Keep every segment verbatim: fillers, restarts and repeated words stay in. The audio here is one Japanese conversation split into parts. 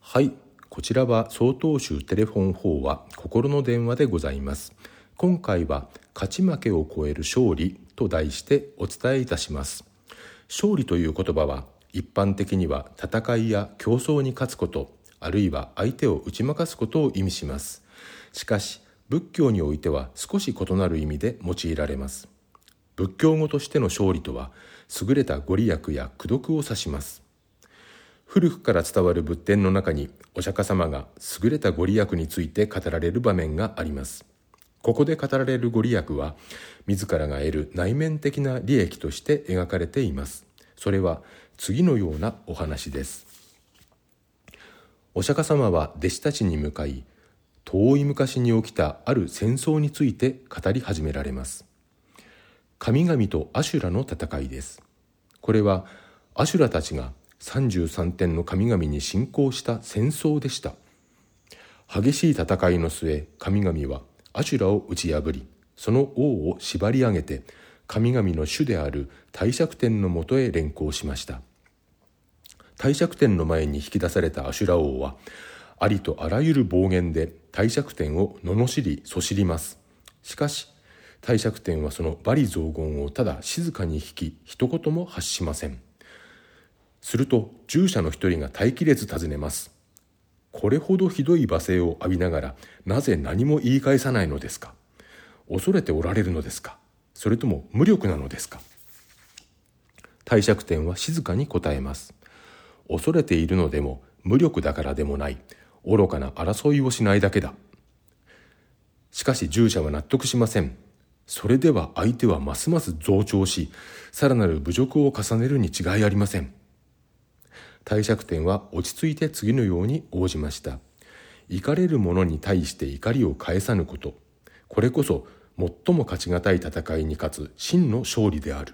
はい、こちらは曹洞宗テレフォン法話心の電話でございます。今回は勝ち負けを超える勝利と題してお伝えいたします。勝利という言葉は一般的には戦いや競争に勝つこと、あるいは相手を打ち負かすことを意味します。しかし仏教においては少し異なる意味で用いられます。仏教語としての勝利とは優れたご利益や功徳を指します。古くから伝わる仏典の中にお釈迦様が優れたご利益について語られる場面があります。ここで語られるご利益は自らが得る内面的な利益として描かれています。それは次のようなお話です。お釈迦様は弟子たちに向かい、遠い昔に起きたある戦争について語り始められます。神々とアシュラの戦いです。これはアシュラたちがさんじゅうさんてんの神々に侵攻した戦争でした。激しい戦いの末、神々はアシュラを打ち破り、その王を縛り上げて神々の主である帝釈天のもとへ連行しました。帝釈天の前に引き出されたアシュラ王はありとあらゆる暴言で帝釈天を罵りそしります。しかし帝釈天はその罵詈雑言をただ静かに引き、一言も発しません。すると従者の一人が耐えきれず尋ねます。これほどひどい罵声を浴びながらなぜ何も言い返さないのですか。恐れておられるのですか。それとも無力なのですか。帝釈天は静かに答えます。恐れているのでも無力だからでもない。愚かな争いをしないだけだ。しかし従者は納得しません。それでは相手はますます増長し、さらなる侮辱を重ねるに違いありません。帝釈天は落ち着いて次のように応じました。怒れる者に対して怒りを返さぬこと、これこそ最も勝ち難い戦いに勝つ真の勝利である。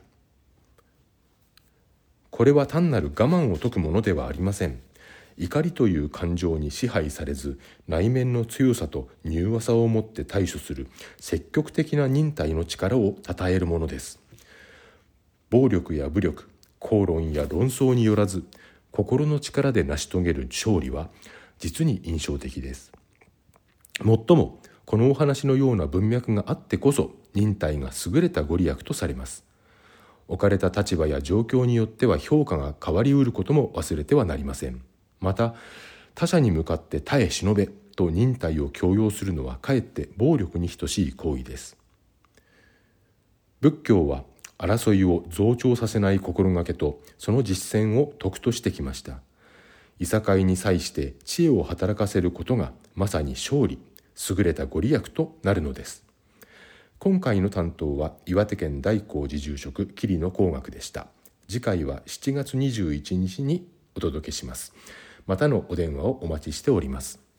これは単なる我慢を解くものではありません。怒りという感情に支配されず、内面の強さと柔和さを持って対処する積極的な忍耐の力を称えるものです。暴力や武力、口論や論争によらず、心の力で成し遂げる勝利は実に印象的です。もっともこのお話のような文脈があってこそ忍耐が優れたご利益とされます。置かれた立場や状況によっては評価が変わりうることも忘れてはなりません。また他者に向かって耐え忍べと忍耐を強要するのはかえって暴力に等しい行為です。仏教は争いを増長させない心がけとその実践を徳としてきました。いさかいに際して知恵を働かせることがまさに勝利、優れたご利益となるのです。今回の担当は岩手県大光寺住職桐野光学でした。次回はしちがつにじゅういちにちにお届けします。またのお電話をお待ちしております。